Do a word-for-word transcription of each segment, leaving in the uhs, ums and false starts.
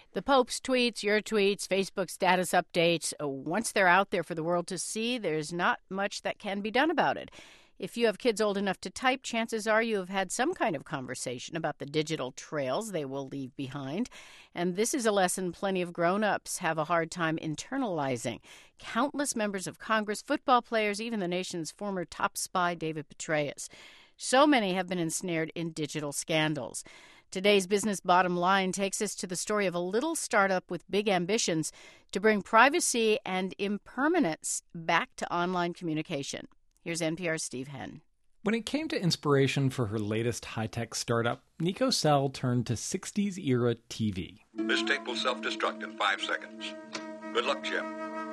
The Pope's tweets, your tweets, Facebook status updates, uh, once they're out there for the world to see, there's not much that can be done about it. If you have kids old enough to type, chances are you have had some kind of conversation about the digital trails they will leave behind. And this is a lesson plenty of grown-ups have a hard time internalizing. Countless members of Congress, football players, even the nation's former top spy, David Petraeus. So many have been ensnared in digital scandals. Today's Business Bottom Line takes us to the story of a little startup with big ambitions to bring privacy and impermanence back to online communication. Here's N P R's Steve Henn. When it came to inspiration for her latest high-tech startup, Nico Sell turned to sixties-era T V. This tape will self-destruct in five seconds. Good luck, Jim.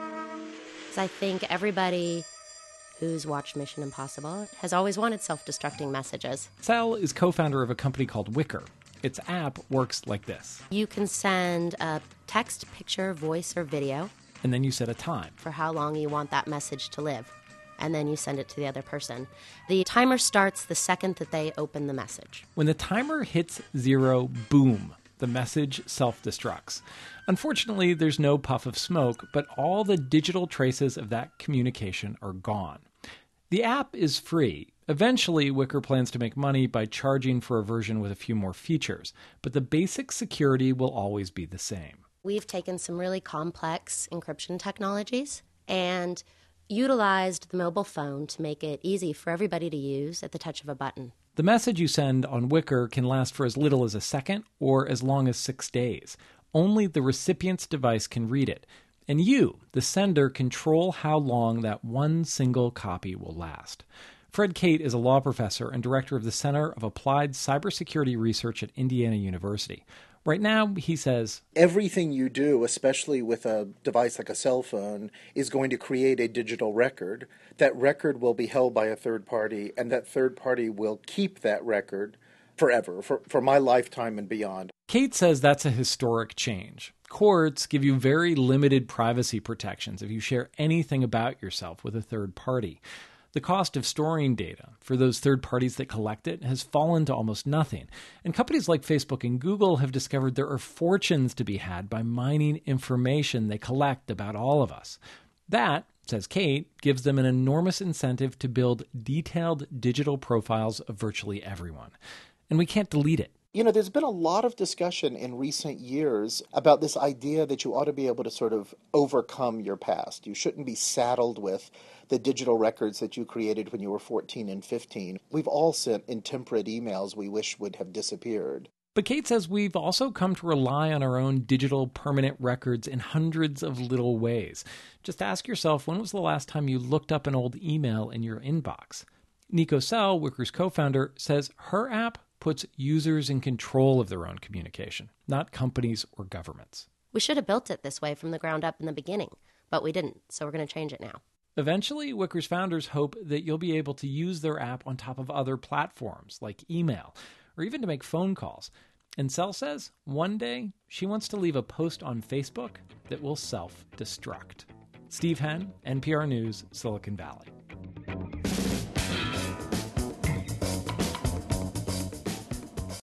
I think everybody who's watched Mission Impossible has always wanted self-destructing messages. Sell is co-founder of a company called Wickr. Its app works like this. You can send a text, picture, voice, or video. And then you set a time for how long you want that message to live. And then you send it to the other person. The timer starts the second that they open the message. When the timer hits zero, boom, the message self-destructs. Unfortunately, there's no puff of smoke, but all the digital traces of that communication are gone. The app is free. Eventually, Wickr plans to make money by charging for a version with a few more features, but the basic security will always be the same. We've taken some really complex encryption technologies and utilized the mobile phone to make it easy for everybody to use at the touch of a button. The message you send on Wickr can last for as little as a second or as long as six days. Only the recipient's device can read it. And you, the sender, control how long that one single copy will last. Fred Cate is a law professor and director of the Center of Applied Cybersecurity Research at Indiana University. Right now, he says, everything you do, especially with a device like a cell phone, is going to create a digital record. That record will be held by a third party, and that third party will keep that record forever, for, for my lifetime and beyond. Cate says that's a historic change. Courts give you very limited privacy protections if you share anything about yourself with a third party. The cost of storing data for those third parties that collect it has fallen to almost nothing. And companies like Facebook and Google have discovered there are fortunes to be had by mining information they collect about all of us. That, says Cate, gives them an enormous incentive to build detailed digital profiles of virtually everyone. And we can't delete it. You know, there's been a lot of discussion in recent years about this idea that you ought to be able to sort of overcome your past. You shouldn't be saddled with the digital records that you created when you were fourteen and fifteen. We've all sent intemperate emails we wish would have disappeared. But Cate says we've also come to rely on our own digital permanent records in hundreds of little ways. Just ask yourself, when was the last time you looked up an old email in your inbox? Nico Sell, Wickr's co-founder, says her app puts users in control of their own communication, not companies or governments. We should have built it this way from the ground up in the beginning, but we didn't, so we're going to change it now. Eventually, Wickr's founders hope that you'll be able to use their app on top of other platforms like email, or even to make phone calls. And Sell says one day she wants to leave a post on Facebook that will self-destruct. Steve Henn, N P R News, Silicon Valley.